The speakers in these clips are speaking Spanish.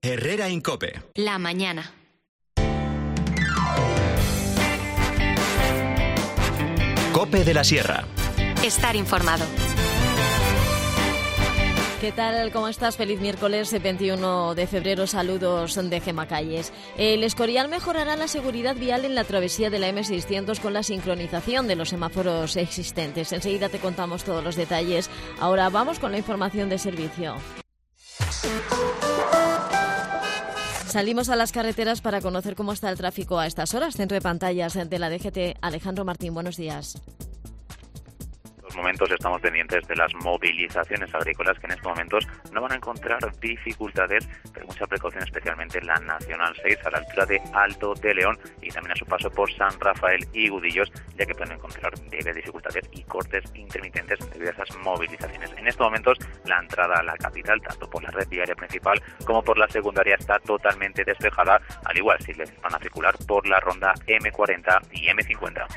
Herrera en COPE. La mañana. COPE de la Sierra. Estar informado. ¿Qué tal? ¿Cómo estás? Feliz miércoles 21 de febrero. Saludos de Gemma Calles. El Escorial mejorará la seguridad vial en la travesía de la M600 con la sincronización de los semáforos existentes. Enseguida te contamos todos los detalles. Ahora vamos con la información de servicio. Salimos a las carreteras para conocer cómo está el tráfico a estas horas. Centro de pantallas de la DGT. Alejandro Martín, buenos días. Momentos estamos pendientes de las movilizaciones agrícolas que en estos momentos no van a encontrar dificultades, pero mucha precaución especialmente en la Nacional 6 a la altura de Alto de León y también a su paso por San Rafael y Gudillos, ya que pueden encontrar leves dificultades y cortes intermitentes debido a esas movilizaciones. En estos momentos la entrada a la capital, tanto por la red viaria principal como por la secundaria, está totalmente despejada, al igual si les van a circular por la ronda M40 y M50.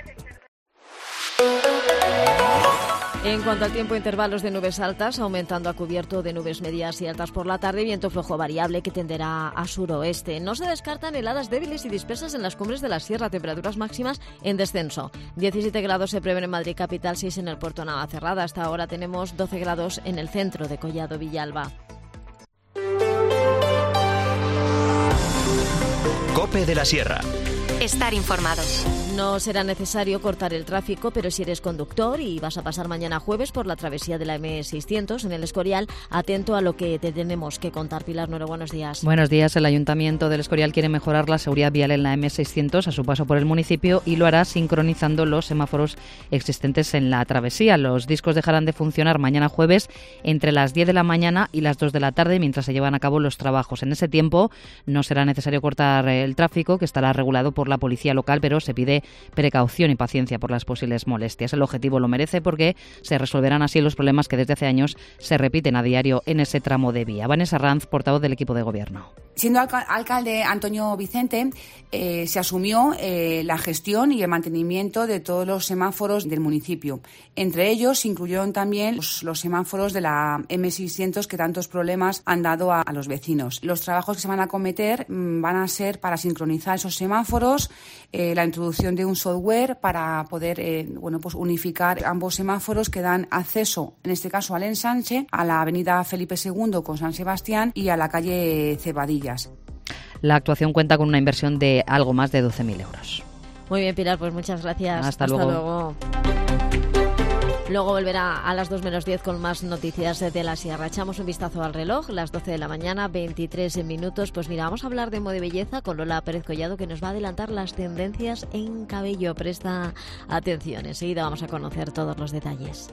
En cuanto al tiempo, intervalos de nubes altas, aumentando a cubierto de nubes medias y altas por la tarde, viento flojo variable que tenderá a suroeste. No se descartan heladas débiles y dispersas en las cumbres de la sierra, temperaturas máximas en descenso. 17 grados se prevén en Madrid capital, 6 en el puerto Navacerrada. Hasta ahora tenemos 12 grados en el centro de Collado Villalba. COPE de la Sierra. Estar informado. No será necesario cortar el tráfico, pero si eres conductor y vas a pasar mañana jueves por la travesía de la M600 en el Escorial, atento a lo que te tenemos que contar. Pilar Nuero, buenos días. Buenos días. El Ayuntamiento del Escorial quiere mejorar la seguridad vial en la M600 a su paso por el municipio y lo hará sincronizando los semáforos existentes en la travesía. Los discos dejarán de funcionar mañana jueves entre las 10 de la mañana y las 2 de la tarde mientras se llevan a cabo los trabajos. En ese tiempo no será necesario cortar el tráfico, que estará regulado por la policía local, pero se pide precaución y paciencia por las posibles molestias. El objetivo lo merece porque se resolverán así los problemas que desde hace años se repiten a diario en ese tramo de vía. Vanessa Ranz, portavoz del equipo de gobierno. Siendo alcalde Antonio Vicente, se asumió la gestión y el mantenimiento de todos los semáforos del municipio. Entre ellos se incluyeron también los semáforos de la M600 que tantos problemas han dado a los vecinos. Los trabajos que se van a acometer van a ser para sincronizar esos semáforos, la introducción de un software para poder unificar ambos semáforos que dan acceso, en este caso al ensanche, a la avenida Felipe II con San Sebastián y a la calle Cebadilla. La actuación cuenta con una inversión de algo más de 12.000 euros. Muy bien, Pilar, pues muchas gracias. Hasta luego. Luego volverá a las 2 menos 10 con más noticias de la Sierra. Echamos un vistazo al reloj, las 12 de la mañana, 23 minutos. Pues mira, vamos a hablar de moda y belleza con Lola Pérez Collado, que nos va a adelantar las tendencias en cabello. Presta atención, enseguida vamos a conocer todos los detalles.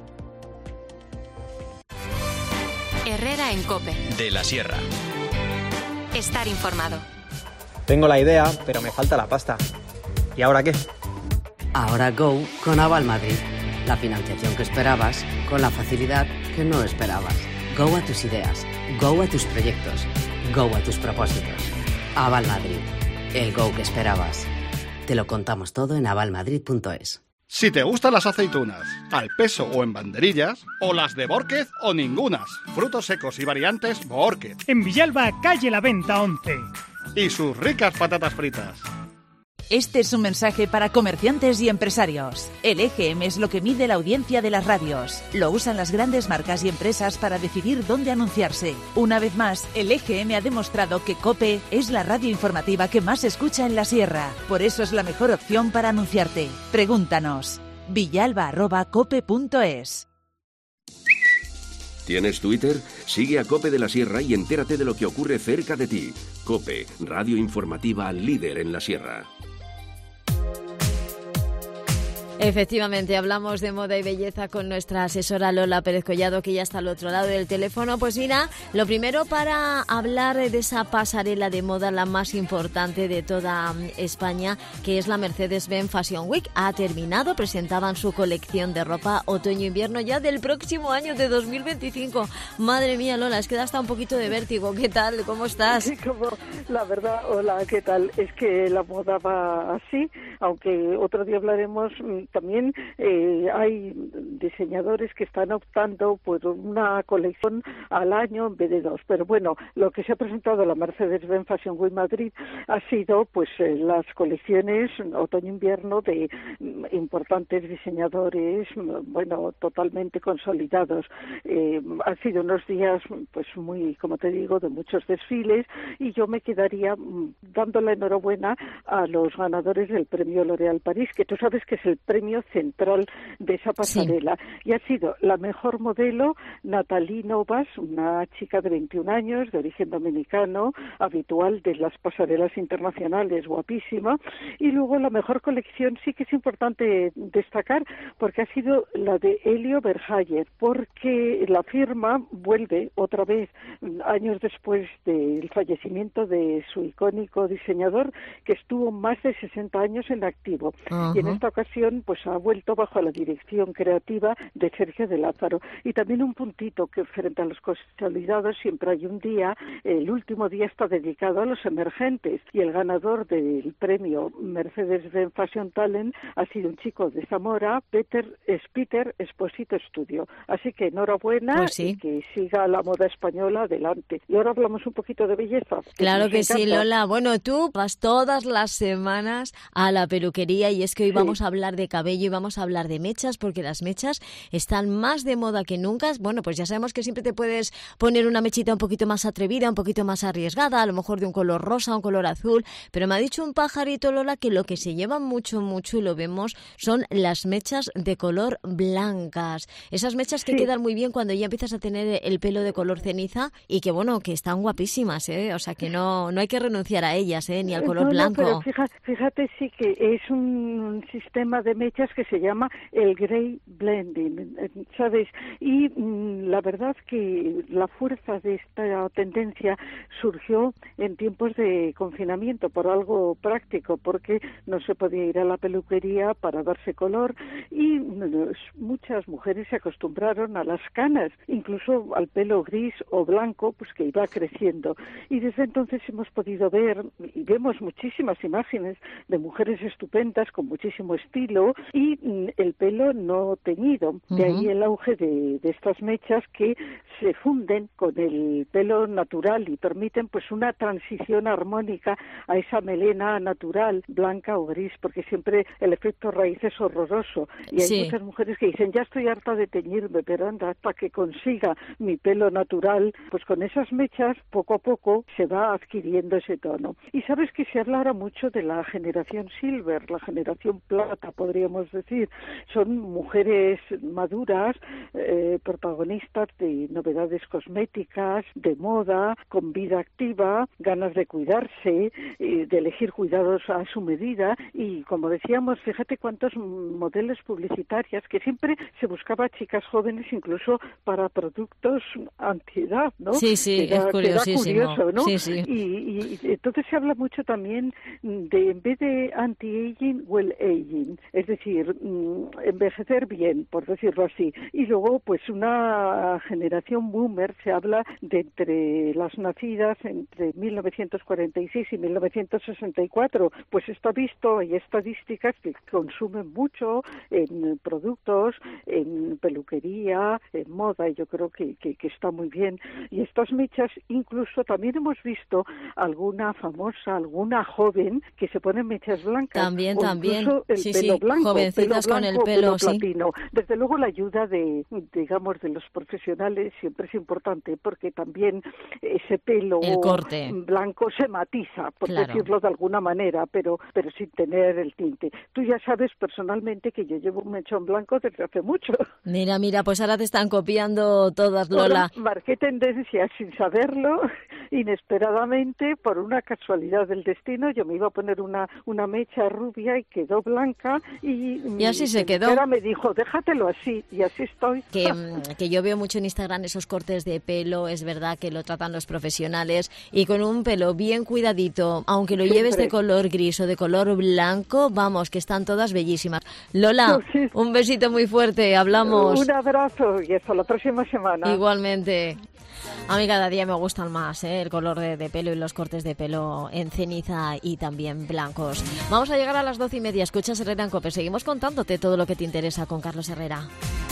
Herrera en COPE. De la Sierra. Estar informado. Tengo la idea, pero me falta la pasta. ¿Y ahora qué? Ahora Go con Aval Madrid. La financiación que esperabas con la facilidad que no esperabas. Go a tus ideas. Go a tus proyectos. Go a tus propósitos. Aval Madrid. El Go que esperabas. Te lo contamos todo en avalmadrid.es. Si te gustan las aceitunas, al peso o en banderillas, o las de Bórquez o ningunas, frutos secos y variantes Bórquez. En Villalba, calle La Venta 11. Y sus ricas patatas fritas. Este es un mensaje para comerciantes y empresarios. El EGM es lo que mide la audiencia de las radios. Lo usan las grandes marcas y empresas para decidir dónde anunciarse. Una vez más, el EGM ha demostrado que COPE es la radio informativa que más se escucha en la Sierra. Por eso es la mejor opción para anunciarte. Pregúntanos. villalba@cope.es. ¿Tienes Twitter? Sigue a COPE de la Sierra y entérate de lo que ocurre cerca de ti. COPE, radio informativa líder en la Sierra. Efectivamente, hablamos de moda y belleza con nuestra asesora Lola Pérez Collado, que ya está al otro lado del teléfono. Pues mira, lo primero para hablar de esa pasarela de moda, la más importante de toda España, que es la Mercedes-Benz Fashion Week. Ha terminado, presentaban su colección de ropa otoño-invierno ya del próximo año de 2025. Madre mía, Lola, es que da hasta un poquito de vértigo. ¿Qué tal? ¿Cómo estás? La verdad, hola, ¿qué tal? Es que la moda va así, aunque otro día hablaremos también hay diseñadores que están optando por una colección al año en vez de 2. Pero bueno, lo que se ha presentado la Mercedes-Benz Fashion Week Madrid ha sido pues las colecciones otoño-invierno de importantes diseñadores, bueno, totalmente consolidados. Han sido unos días pues muy, como te digo, de muchos desfiles, y yo me quedaría dando la enhorabuena a los ganadores del premio L'Oréal París, que tú sabes que es el premio central de esa pasarela. Sí. Y ha sido la mejor modelo Nathalie Novas, una chica de 21 años, de origen dominicano, habitual de las pasarelas internacionales, guapísima. Y luego la mejor colección sí que es importante destacar, porque ha sido la de Elio Verhaer, porque la firma vuelve otra vez, años después del fallecimiento de su icónico diseñador, que estuvo más de 60 años en activo. Y en esta ocasión pues ha vuelto bajo la dirección creativa de Sergio de Lázaro. Y también un puntito, que frente a los consolidados siempre hay un día, el último día está dedicado a los emergentes, y el ganador del premio Mercedes-Benz Fashion Talent ha sido un chico de Zamora, Peter Esposito Studio. Así que enhorabuena, pues sí, y que siga la moda española adelante. Y ahora hablamos un poquito de belleza. Claro que sí, Lola. Bueno, tú vas todas las semanas a la peluquería, y es que hoy vamos a hablar de cabello y vamos a hablar de mechas, porque las mechas están más de moda que nunca. Bueno, pues ya sabemos que siempre te puedes poner una mechita un poquito más atrevida, un poquito más arriesgada, a lo mejor de un color rosa, un color azul, pero me ha dicho un pajarito, Lola, que lo que se lleva mucho, y lo vemos, son las mechas de color blancas. Esas mechas que quedan muy bien cuando ya empiezas a tener el pelo de color ceniza, y que bueno, que están guapísimas, o sea que no hay que renunciar a ellas, ni al color blanco. Pero fíjate sí que es un sistema de mechas que se llama el Grey Blending, ¿sabes? Y la verdad que la fuerza de esta tendencia surgió en tiempos de confinamiento por algo práctico, porque no se podía ir a la peluquería para darse color, y muchas mujeres se acostumbraron a las canas, incluso al pelo gris o blanco, pues que iba creciendo. Y desde entonces hemos podido ver, y vemos muchísimas imágenes de mujeres estupendas con muchísimo estilo y el pelo no teñido. De ahí el auge de estas mechas que se funden con el pelo natural y permiten pues una transición armónica a esa melena natural, blanca o gris, porque siempre el efecto raíz es horroroso. Y hay muchas mujeres que dicen, ya estoy harta de teñirme, pero anda, hasta que consiga mi pelo natural, pues con esas mechas poco a poco se va adquiriendo ese tono. Y sabes que se habla ahora mucho de la generación silver, la generación plata, podríamos decir. Son mujeres maduras, protagonistas de novedades cosméticas, de moda, con vida activa, ganas de cuidarse, de elegir cuidados a su medida. Y como decíamos, fíjate cuántos modelos publicitarias, que siempre se buscaba chicas jóvenes incluso para productos antiedad, ¿no? Sí, es curiosísimo. Curioso, ¿no? Sí. Y entonces se habla mucho también de, en vez de anti-aging, well-aging, es decir, envejecer bien, por decirlo así. Y luego, pues una generación boomer, se habla de entre las nacidas entre 1946 y 1964, pues está visto, hay estadísticas que consumen mucho en productos, en peluquería, en moda, y yo creo que está muy bien. Y estas mechas, incluso también hemos visto alguna famosa, alguna joven que se pone mechas blancas. También. Incluso el pelo blanco, jovencitas pelo con blanco, el pelo platino. Desde luego la ayuda de los profesionales siempre es importante, porque también ese pelo blanco se matiza, por decirlo de alguna manera, pero sin tener el tinte. Tú ya sabes personalmente que yo llevo un mechón blanco desde hace mucho. Mira, pues ahora te están copiando todas, Lola. Marqué tendencia sin saberlo, inesperadamente, por una casualidad del destino. Yo me iba a poner una mecha rubia y quedó blanca, y así se quedó. Ahora me dijo, déjatelo así, y así estoy. Que yo veo mucho en Instagram esos cortes de pelo, es verdad que lo tratan los profesionales, y con un pelo bien cuidadito, aunque lo lleves de color gris o de color blanco, vamos, que están todas bellísimas. Lola, un besito muy fuerte, hablamos. Un abrazo y hasta la próxima semana. Igualmente. A mí cada día me gustan más el color de pelo y los cortes de pelo en ceniza y también blancos. Vamos a llegar a las 12:30. Escuchas Herrera en COPE. seguimos contándote todo lo que te interesa con Carlos Herrera.